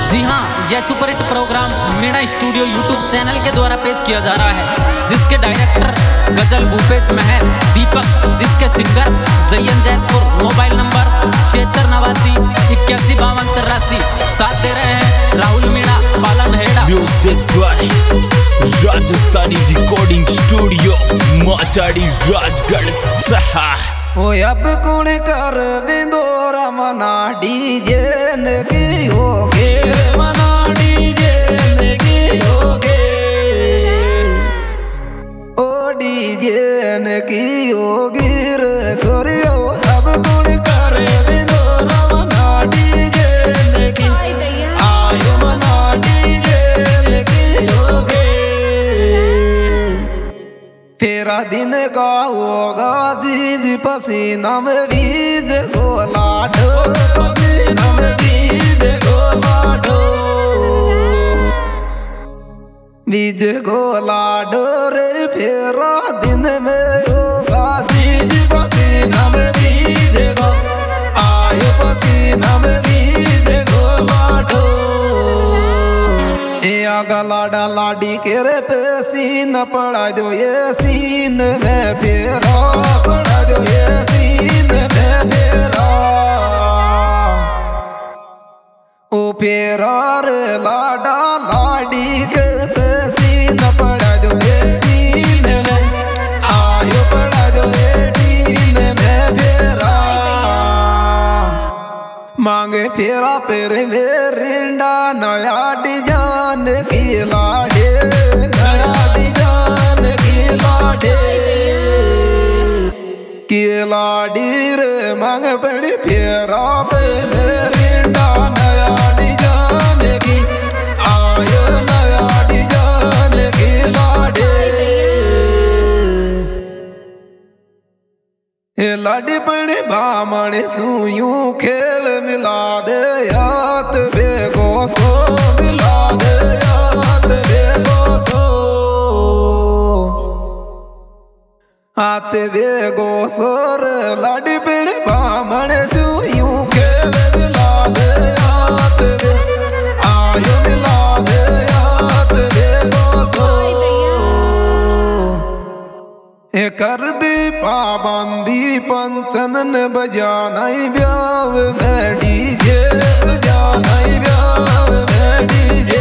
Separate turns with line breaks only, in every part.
जी हाँ, यह superhit program Meena studio YouTube channel के द्वारा पेश किया जा रहा है, जिसके डायरेक्टर गजल भूपेश महर दीपक, जिसके singer Jayan Jaitpur. Mobile number 7689815283। साथ दे रहे हैं Rahul Meena, Palan Heda.
Music by Rajasthani recording studio Machadi Rajgarh सहा।
ओ अब कौन कर बिंदोरा मना डीजे की होगे मना डीजे की होगे ओ डीजे की होगी रे छोरियो। अब कौन कर बिंदोरा मना डीजे की आयो मना डीजे की होगे। फेरा दिन का होगा जीज पसीना में बीज गोला ढो, पसीना में बीज गोला ढो, बीज गोला ढो रे। फेरा दिन में होगा जीज पसीना में बीज गो आयो, पसीना में बीज गोला ढो। गलाडा लाडी के रे पे सीन पड़ा दो ये सीन में फेरा, पड़ा दो ये सीन में फेरा। ओ फेरा रे लाडा लाडी के पे सीन पड़ा दो ये सीन में आयो, पड़ा दो ये सीन में फेरा। मांगे फेरा पेरे मेरिंडा नया डिजाइन की लाडे, नया डिजाइन की लाडे की लाडी रे। मांगे पड़ी फेरा पे मेरिंडा नया डिजाइन की आयो, नया डिजाइन की लाडे। लाडी पड़ी बामणी सुयू खेल मिला दे याद बेगो सो, मिला दे याद बेगो सो, हाथ बेगो सोर। लाडी पड़ी बामणी सुयू खेल मिला दे याद बे आयो, मिला दे याद बेगो सो। कर दी पाबंदी पंचन बजानाई ब्याव में डीजे, बजानाई ब्याव में डीजे,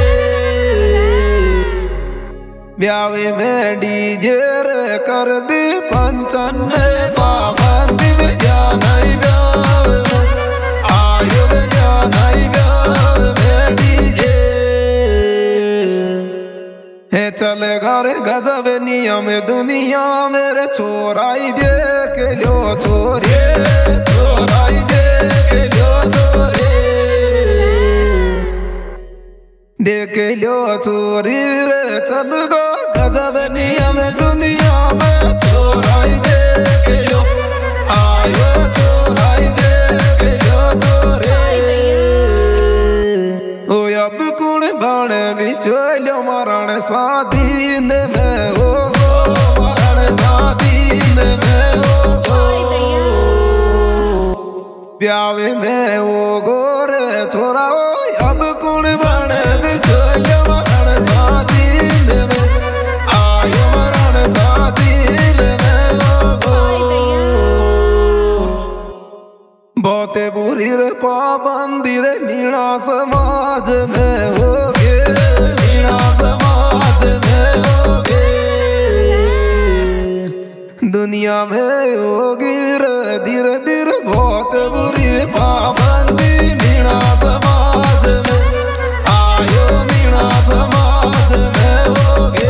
ब्याव में डीजे रे। कर दी पंचन पाबंदी बजानाई ब्याव में आयो, बजानाई ब्याव में डीजे। है चलेगा रे गजब नियम दुनिया मेरे छोराई देख लो छोरे, छोराई देख लो छोरे, देख लो छोरी रे। चल गो गजब नियम दुनिया में छोराई देख लो आयो, छोराई देख लो छोरे। ओ अब कुण बण बिचोलो मरण साधीन में हो गो, मरण साधीन में हो गो, ब्यावे में हो गो रे छोरा। अब कुण बण बिचोलो मरण साधीन में आयो, मरण साधीन में हो गो। बहुते बुरी रे पाबंदी रे मीणा समाज में होगे, मीणा समाज में होगे। दुनिया में होगी रे धीरे धीरे बहुत बुरी पाबंदी मीणा समाज में आयो, मीणा समाज में होगे।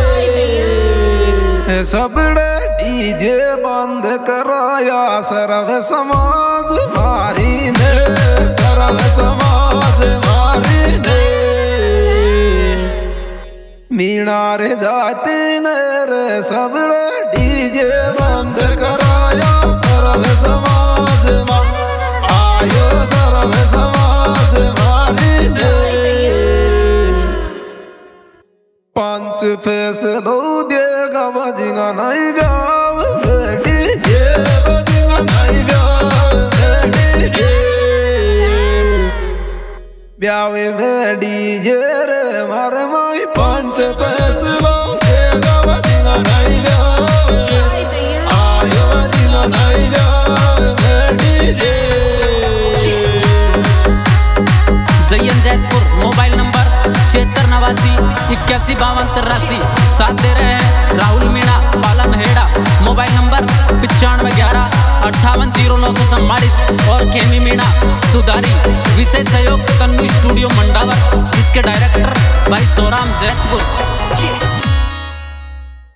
सबड़े डीजे बंद कराया सर्व समाज मारी ने, सर्व समाज मारी ने। मीणा रे जाती ने रे सबड़े डीजे बंद कराया सर्व समाज आयो, सर्व समाज मारी ने। पंच फैसलो देगा बजेगा नहीं ब्याव में डीजे, बजेगा नहीं ब्याव में डीजे। ब्यावे में डीजे रे मारे माई 5 पैसला देगा बजिंगा नहीं ब्यावे आयो बजिंगा नहीं ब्यावे में DJ.
Jayan Jaitpur mobile number 7689 साथ दे रहे हैं राहुल मीणा पालन हेड़ा। मोबाइल नंबर 9511580944 और खेमी मीणा सुधारी। विशेष सहयोग तन्नू स्टूडियो मंडावर, जिसके डायरेक्टर भाई सोराम जैतपुर।